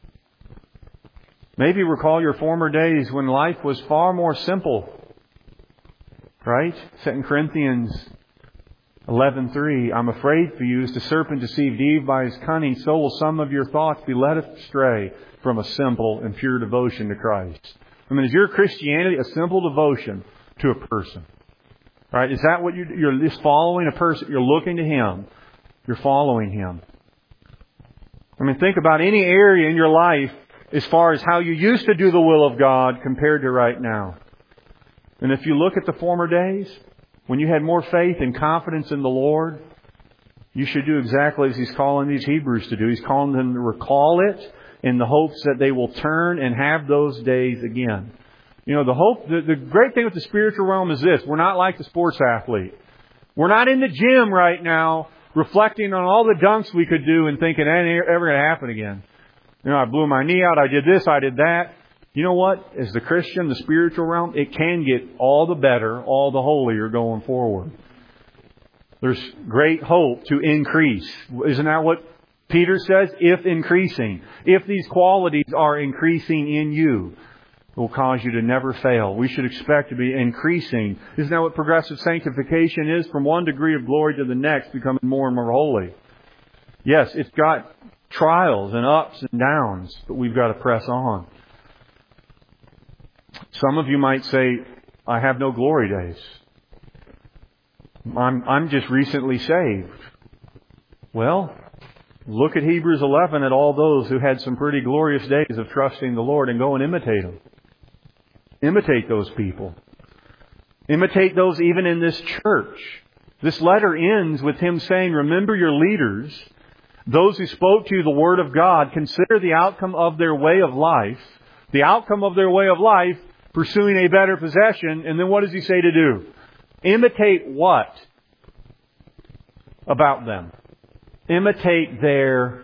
Maybe recall your former days when life was far more simple. Right? 2 Corinthians 11:3, I'm afraid for you as the serpent deceived Eve by his cunning, so will some of your thoughts be led astray from a simple and pure devotion to Christ. Is your Christianity a simple devotion to a person? Right? Is that what you're just following a person? You're looking to Him. You're following Him. I mean, think about any area in your life as far as how you used to do the will of God compared to right now. And if you look at the former days, when you had more faith and confidence in the Lord, you should do exactly as He's calling these Hebrews to do. He's calling them to recall it in the hopes that they will turn and have those days again. You know, the great thing with the spiritual realm is this. We're not like the sports athlete. We're not in the gym right now reflecting on all the dunks we could do and thinking, it ain't ever going to happen again. You know, I blew my knee out, I did this, I did that. You know what? As the Christian, the spiritual realm, it can get all the better, all the holier going forward. There's great hope to increase. Isn't that what Peter says? If increasing. If these qualities are increasing in you, it will cause you to never fail. We should expect to be increasing. Isn't that what progressive sanctification is? From one degree of glory to the next, becoming more and more holy. Yes, it's got trials and ups and downs, but we've got to press on. Some of you might say, I have no glory days. I'm just recently saved. Well, look at Hebrews 11 at all those who had some pretty glorious days of trusting the Lord and go and imitate them. Imitate those people. Imitate those even in this church. This letter ends with him saying, remember your leaders, those who spoke to you the Word of God, consider the outcome of their way of life. The outcome of their way of life, pursuing a better possession. And then what does he say to do? Imitate what about them? Imitate their...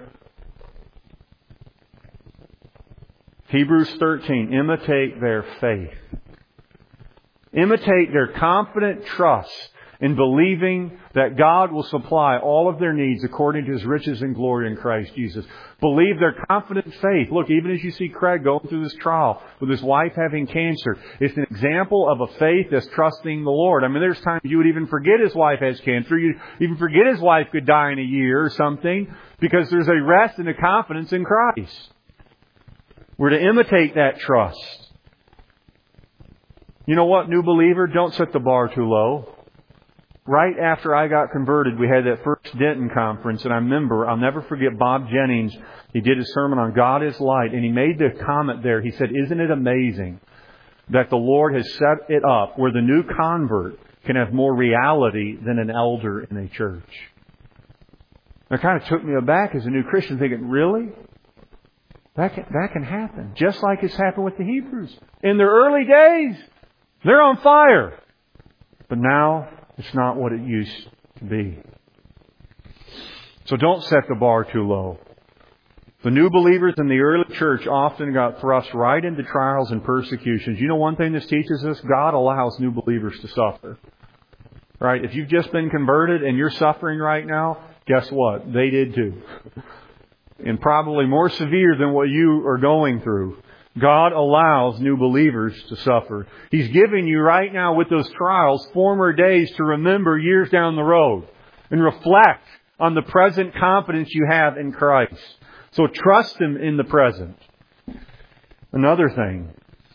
Hebrews 13, imitate their faith. Imitate their confident trust in believing that God will supply all of their needs according to His riches and glory in Christ Jesus. Believe their confident faith. Look, even as you see Craig going through this trial with his wife having cancer, it's an example of a faith that's trusting the Lord. I mean, there's times you would even forget his wife has cancer. You'd even forget his wife could die in a year or something because there's a rest and a confidence in Christ. We're to imitate that trust. You know what, new believer? Don't set the bar too low. Right after I got converted, we had that first Denton conference, and I remember, I'll never forget Bob Jennings. He did a sermon on God is Light, and he made the comment there. He said, isn't it amazing that the Lord has set it up where the new convert can have more reality than an elder in a church? That kind of took me aback as a new Christian, thinking, really? That can happen. Just like it's happened with the Hebrews. In their early days, they're on fire. But now, it's not what it used to be. So don't set the bar too low. The new believers in the early church often got thrust right into trials and persecutions. You know one thing this teaches us? God allows new believers to suffer. Right? If you've just been converted and you're suffering right now, guess what? They did too. And probably more severe than what you are going through. God allows new believers to suffer. He's giving you right now with those trials former days to remember years down the road and reflect on the present confidence you have in Christ. So trust Him in the present. Another thing,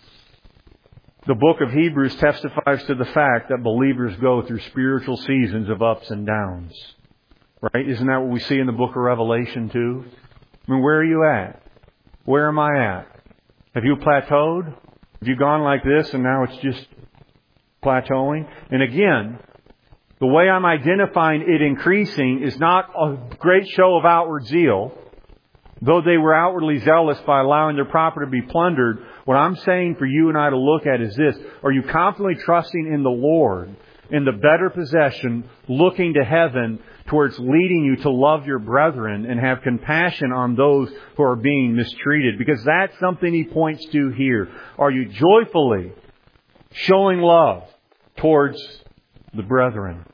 the book of Hebrews testifies to the fact that believers go through spiritual seasons of ups and downs. Right? Isn't that what we see in the book of Revelation too? I mean, where are you at? Where am I at? Have you plateaued? Have you gone like this and now it's just plateauing? And again, the way I'm identifying it increasing is not a great show of outward zeal. Though they were outwardly zealous by allowing their property to be plundered, what I'm saying for you and I to look at is this. Are you confidently trusting in the Lord, in the better possession, looking to heaven towards leading you to love your brethren and have compassion on those who are being mistreated? Because that's something he points to here. Are you joyfully showing love towards the brethren?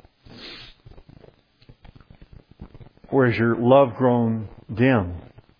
Or has your love grown dim?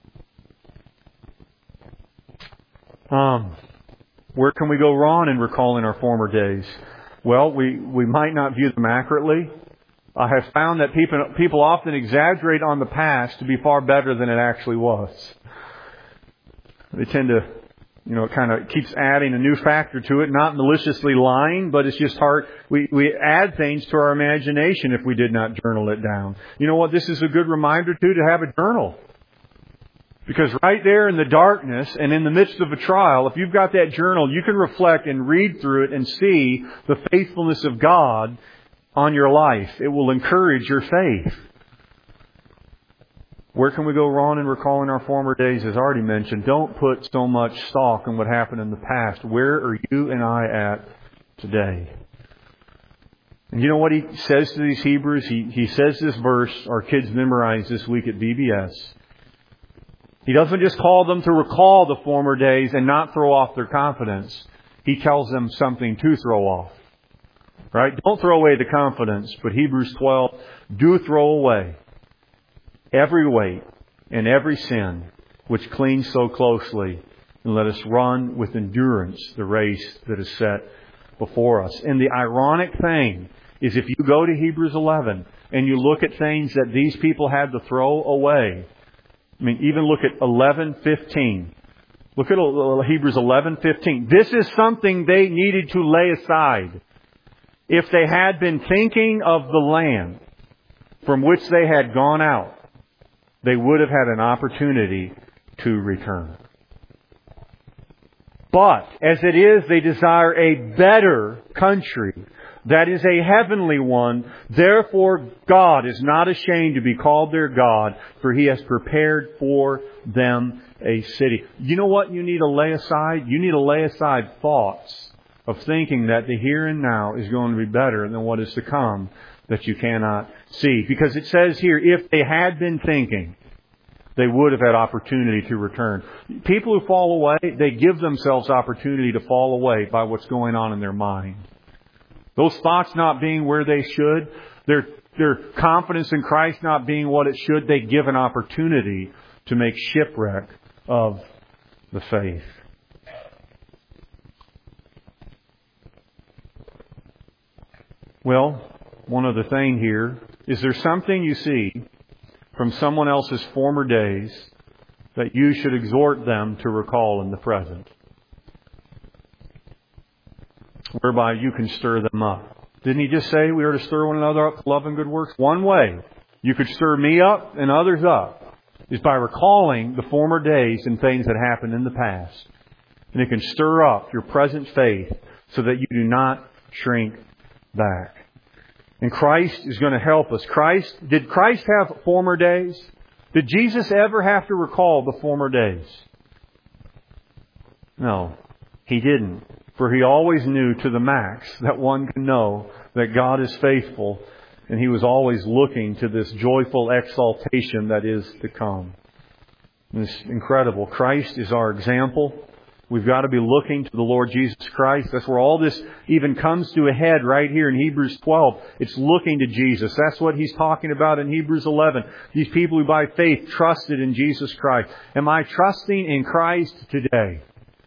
Where can we go wrong in recalling our former days? Well, we might not view them accurately. I have found that people often exaggerate on the past to be far better than it actually was. They tend to, it kind of keeps adding a new factor to it, not maliciously lying, but it's just hard. We add things to our imagination if we did not journal it down. You know what? This is a good reminder, too, to have a journal. Because right there in the darkness and in the midst of a trial, if you've got that journal, you can reflect and read through it and see the faithfulness of God on your life. It will encourage your faith. Where can we go wrong in recalling our former days? As already mentioned, don't put so much stock in what happened in the past. Where are you and I at today? And you know what he says to these Hebrews? He says this verse our kids memorized this week at VBS. He doesn't just call them to recall the former days and not throw off their confidence. He tells them something to throw off. Right? Don't throw away the confidence, but Hebrews 12, do throw away every weight and every sin which clings so closely, and let us run with endurance the race that is set before us. And the ironic thing is, if you go to Hebrews 11 and you look at things that these people had to throw away, I mean, even look at 11:15. Look at Hebrews 11:15. This is something they needed to lay aside. If they had been thinking of the land from which they had gone out, they would have had an opportunity to return. But as it is, they desire a better country, that is a heavenly one. Therefore, God is not ashamed to be called their God, for He has prepared for them a city. You know what you need to lay aside? You need to lay aside thoughts of thinking that the here and now is going to be better than what is to come that you cannot see. Because it says here, if they had been thinking, they would have had opportunity to return. People who fall away, they give themselves opportunity to fall away by what's going on in their mind. Those thoughts not being where they should, their confidence in Christ not being what it should, they give an opportunity to make shipwreck of the faith. Well, one other thing here. Is there something you see from someone else's former days that you should exhort them to recall in the present, whereby you can stir them up? Didn't He just say we are to stir one another up to love and good works? One way you could stir me up and others up is by recalling the former days and things that happened in the past. And it can stir up your present faith so that you do not shrink back. And Christ is going to help us. Did Christ have former days? Did Jesus ever have to recall the former days? No, He didn't. For He always knew to the max that one can know that God is faithful, and He was always looking to this joyful exaltation that is to come. And it's incredible. Christ is our example. We've got to be looking to the Lord Jesus Christ. That's where all this even comes to a head right here in Hebrews 12. It's looking to Jesus. That's what He's talking about in Hebrews 11. These people who by faith trusted in Jesus Christ. Am I trusting in Christ today?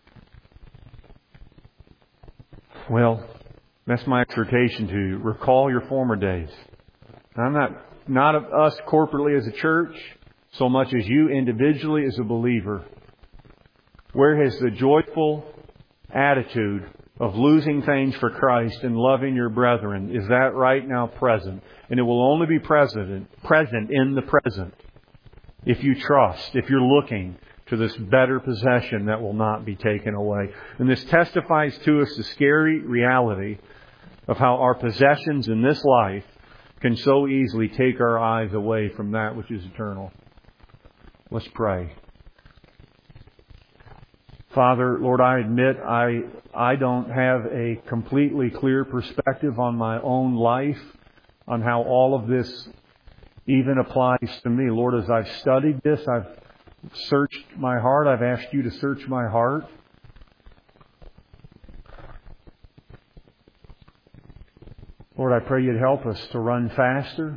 Well, that's my exhortation to you. Recall your former days. I'm not of us corporately as a church, so much as you individually as a believer. Where has the joyful attitude of losing things for Christ and loving your brethren, is that right now present? And it will only be present in the present if you trust, if you're looking to this better possession that will not be taken away. And this testifies to us the scary reality of how our possessions in this life can so easily take our eyes away from that which is eternal. Let's pray. Father, Lord, I admit I don't have a completely clear perspective on my own life, on how all of this even applies to me. Lord, as I've studied this, I've searched my heart. I've asked You to search my heart. Lord, I pray You'd help us to run faster.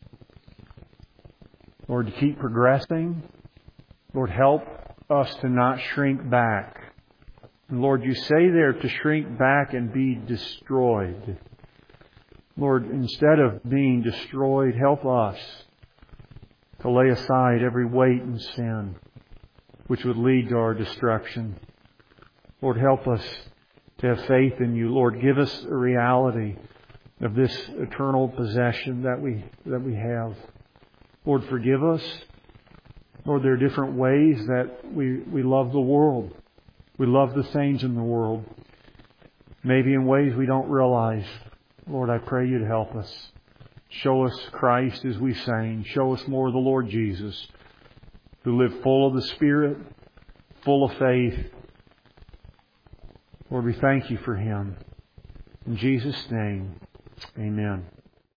Lord, to keep progressing. Lord, help us to not shrink back. And Lord, You say there to shrink back and be destroyed. Lord, instead of being destroyed, help us to lay aside every weight and sin which would lead to our destruction. Lord, help us to have faith in You. Lord, give us a reality of this eternal possession that we have. Lord, forgive us Lord, there are different ways that we love the world. We love the things in the world. Maybe in ways we don't realize. Lord, I pray You to help us. Show us Christ as we sang. Show us more of the Lord Jesus, who lived full of the Spirit, full of faith. Lord, we thank You for Him. In Jesus' name, amen.